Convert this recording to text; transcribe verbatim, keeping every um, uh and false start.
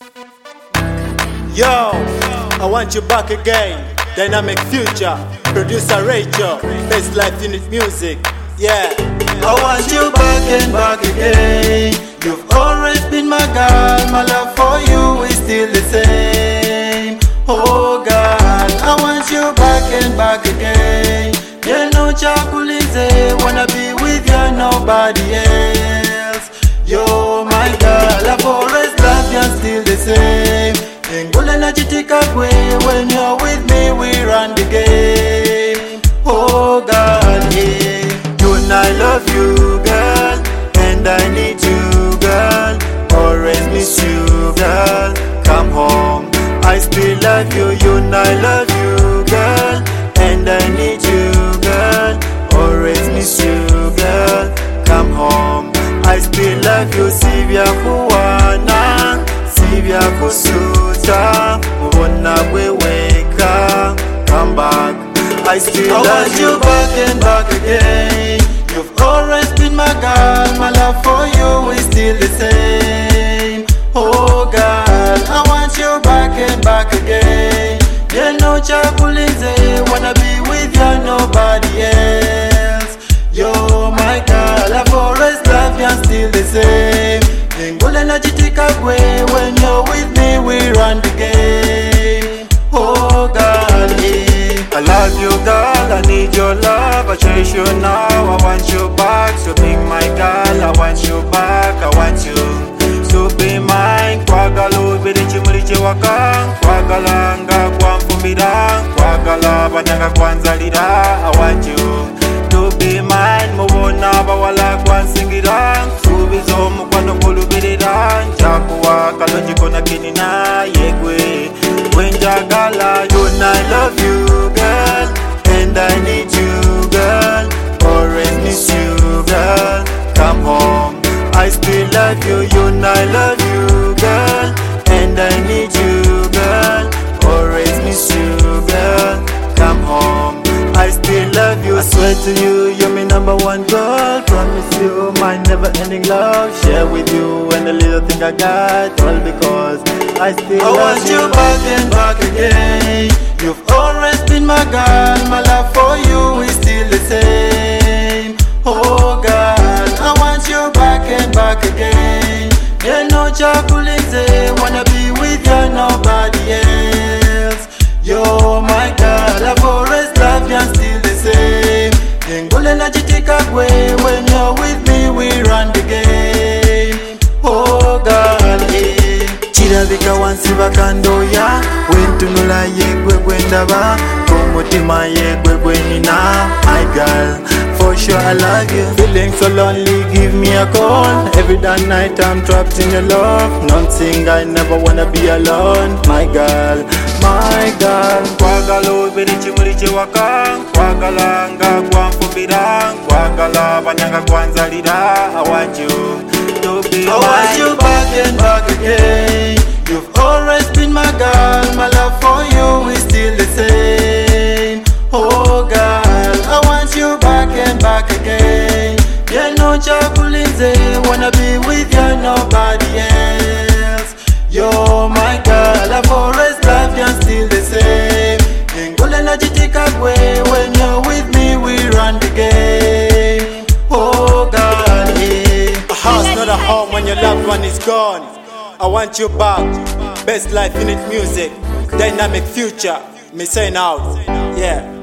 Yo, I want you back again. Dynamic Future, producer Rachel, Best Life Unit Music. Yeah, I want you back and back again. You've always been my girl. My love for you is still the same. Oh God, I want you back and back again. You know chakulize, wanna be with you, nobody else. You're my girl, I've always loved you, still the same. Ngule najitika kwe, when you're with me we run the game. Oh God, yeah. You and I love you, girl, and I need you, girl. Always miss you, girl. Come home, I still love you. You and I love you, girl, and I need you, girl. Always miss you, girl. Come home, I still love you. Sivya kuwana, sivya kusuta, mubona weweka. Come back, I still I love want you. you back and back again. You've always been my girl. My love for you is still the same. Oh God, I want you back and back again. You know chakulize, wanna be with you, nobody else. You're my girl, I've always loved you, still the same. Ngule najitika kwe, when you're with me we run the game. Oh God, yeah. I love you, girl, I need your love. I cherish you now, I want you back. So be my girl, I want you back. I want you to be mine. Kwagala ubiri chimuliche wakang, kwagala nga kwa mfumbira, kwagala banyanga kwanzalira. I want you to be mine. Mubona bawala kwansingira, subizo mukwano kulubirira. Njakuwa kalonji kona kinina yegwe wenjagala. You and I love you, girl, and I need you, girl. Always miss you, girl. Come home, I still love you. You and I love you, girl, and I need you, girl. Always miss you, girl. Come home, I still love you. I swear to you, you're my number one girl. Promise you my never-ending love. Share with you and the little thing I got, all because I still I love want you. you back and back again. You've always been my girl. My love for you is still the same. Oh God, I want you back and back again. You know chakulize, wanna be with you, nobody else. You're my girl, I've always loved you, still the same. Ngule najitika kwe, when you're with me we run the game. Oh God, yeah. Chirabika wansi bakandoya, wentunula yegwe gwendaba, kumutima yegwe gwenina. My girl, for sure I love you. Feeling so lonely, give me a call. Every damn night I'm trapped in your love. Nothing, I never wanna be alone. My girl, my girl. Kwagala ubiri chimuliche wakang, kwagala nga kwa mfumbira, kwagala banyanga kwanzalira. I want you to be I mine. want you back and back again. You've always been my girl. My love for you is still the same. Oh God, I want you back and back again. You know chakulize, wanna be with you, nobody else. You're my girl, I've always loved you, still the same. Ngule najitika kwe, when you're with me we run the game. Oh God, yeah. a house not a home when your loved one is gone. I want you back. Best Life Unit Music, Dynamic Future. Me saying out. Yeah.